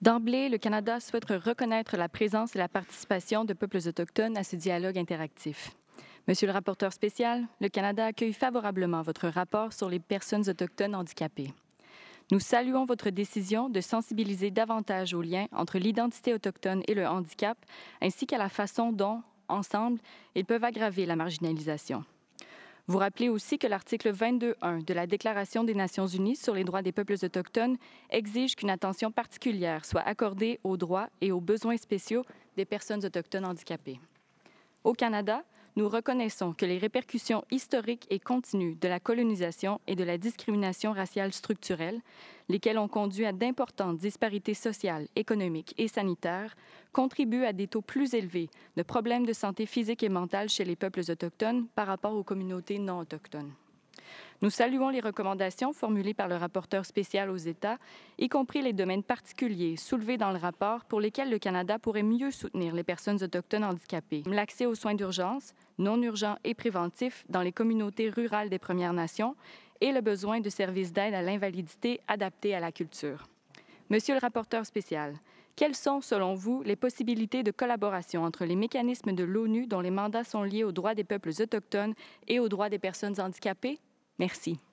D'emblée, le Canada souhaite reconnaître la présence et la participation de peuples autochtones à ce dialogue interactif. Monsieur le rapporteur spécial, le Canada accueille favorablement votre rapport sur les personnes autochtones handicapées. Nous saluons votre décision de sensibiliser davantage aux liens entre l'identité autochtone et le handicap, ainsi qu'à la façon dont, ensemble, ils peuvent aggraver la marginalisation. Vous rappelez aussi que l'article 22.1 de la Déclaration des Nations unies sur les droits des peuples autochtones exige qu'une attention particulière soit accordée aux droits et aux besoins spéciaux des personnes autochtones handicapées. Au Canada, nous reconnaissons que les répercussions historiques et continues de la colonisation et de la discrimination raciale structurelle, lesquelles ont conduit à d'importantes disparités sociales, économiques et sanitaires, contribuent à des taux plus élevés de problèmes de santé physique et mentale chez les peuples autochtones par rapport aux communautés non autochtones. Nous saluons les recommandations formulées par le rapporteur spécial aux États, y compris les domaines particuliers soulevés dans le rapport pour lesquels le Canada pourrait mieux soutenir les personnes autochtones handicapées. L'accès aux soins d'urgence, non urgents et préventifs dans les communautés rurales des Premières Nations et le besoin de services d'aide à l'invalidité adaptés à la culture. Monsieur le rapporteur spécial, quelles sont, selon vous, les possibilités de collaboration entre les mécanismes de l'ONU dont les mandats sont liés aux droits des peuples autochtones et aux droits des personnes handicapées? Merci.